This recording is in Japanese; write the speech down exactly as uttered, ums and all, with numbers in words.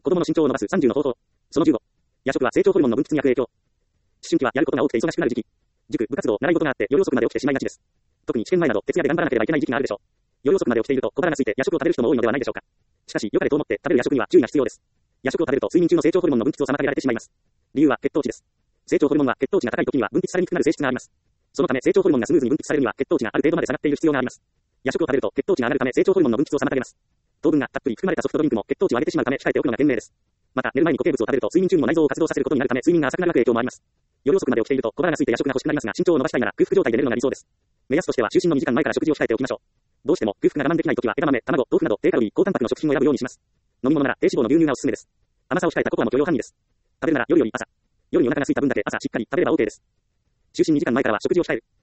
子供の身長を伸ばすさんじゅうの方法。そのじゅうご。夜食は成長ホルモンの分泌に悪影響。思春期はやることが多くて忙しくなる時期。塾、部活動、習い事があって夜遅くまで起きてしまいがちです。特に試験前など徹夜で頑張らなければいけない時期があるでしょう。夜遅くまで起きていると小腹が空いて夜食を食べる人も多いのではないでしょうか。しかし、良かれと思って食べる夜食には注意が必要です。夜食を食べると睡眠中の成長ホルモンの分泌を妨げられてしまいます。理由は血糖値です。成長ホルモンは血糖値が高い時には分泌されにくくなる性質があります。そのため成長ホルモンがスムーズに分泌されるには血糖値がある程度まで下がっている必要があります。夜食を食べると血糖値が上がるため成長ホルモンの分泌を妨げます。糖分がたっぷり含まれたソフトドリンクも血糖値を上げてしまうため控えておくのが賢明です。また寝る前に固形物を食べると睡眠中にも内臓を活動させることになるため睡眠が浅くなる悪影響もあります。夜遅くまで起きていると小腹が空いて夜食が欲しくなりますが身長を伸ばしたいなら空腹状態で寝るのが理想です。目安としては就寝のにじかんまえから食事を控えておきましょう。どうしても空腹が我慢できないときは枝豆、卵、豆腐など低カロリー、高タンパクの食品を選ぶようにします。飲み物なら低脂肪の牛乳がおすすめです。甘さを控えたココアも許容範囲です。食べるなら夜より朝。夜にお腹が空いた分だけ朝しっかり食べれば OK です。就寝にじかんまえからは食事を控える。